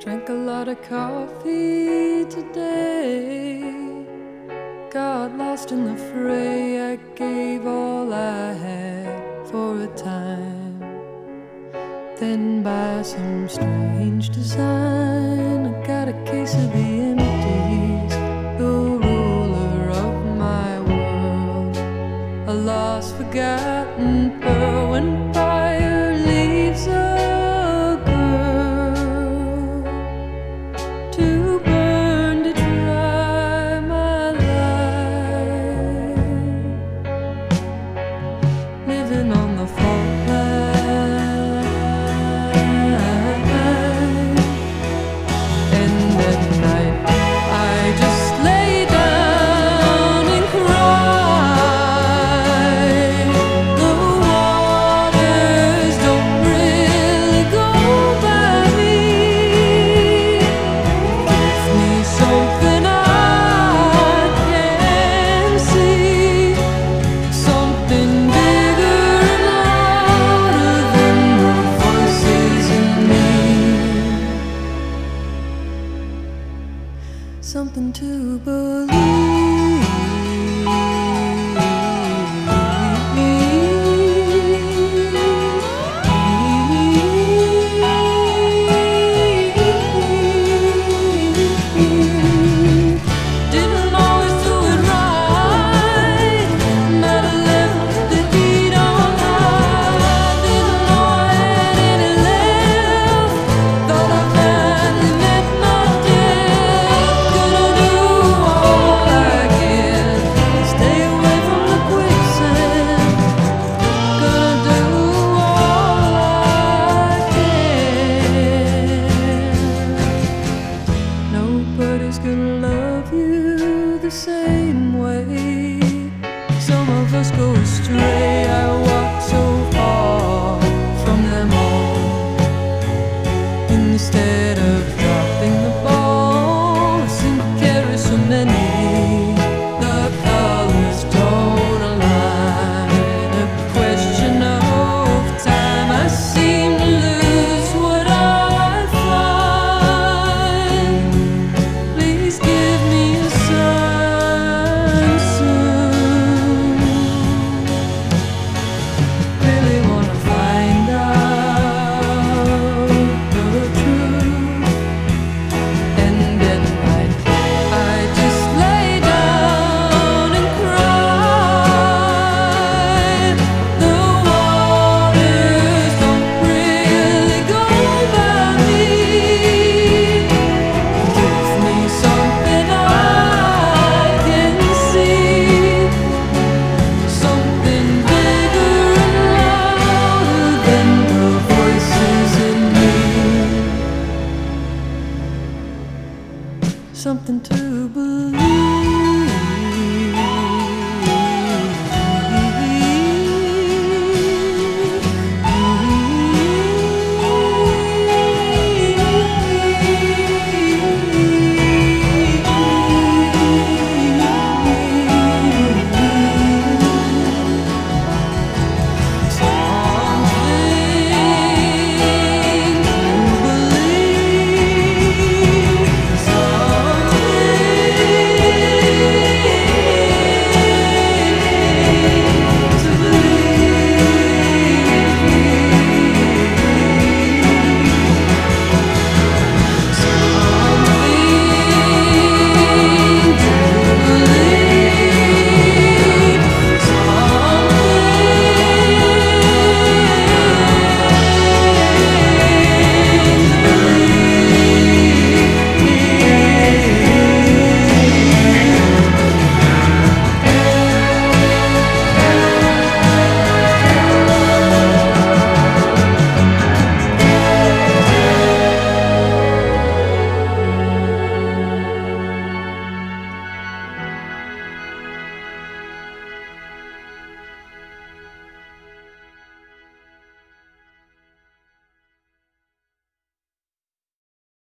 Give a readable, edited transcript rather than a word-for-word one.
Drank a lot of coffee today. Got lost in the fray. I gave all I had for a time. Then by some strange design, I got a case of the empties, the ruler of my world, a lost, forgotten pearl. When fire leaves a girl to burn to dry my life, living on the fault line. And at night I just lay down and cry. The waters don't really go by me. Give me something I can see, something bigger and louder than the voices in me, something to believe. Didn't always do it right. Might have left the heat on high. Didn't know I had any left. Thought I finally met my death. Gonna do all I can, stay away from the quicksand. Gonna do all I can. Nobody's gonna love you the same way. Some of us go astray. I walked so far from them all. Instead of dropping the ball, I seem to carry so many. The colors don't align. A question of time. I seem to lose what I find. Please give me a sign soon. Really wanna find out the truth. And at night I just lay down and cry. The waters don't really go by me. Give me something I can see, something bigger and louder than the voices in me, something to believe.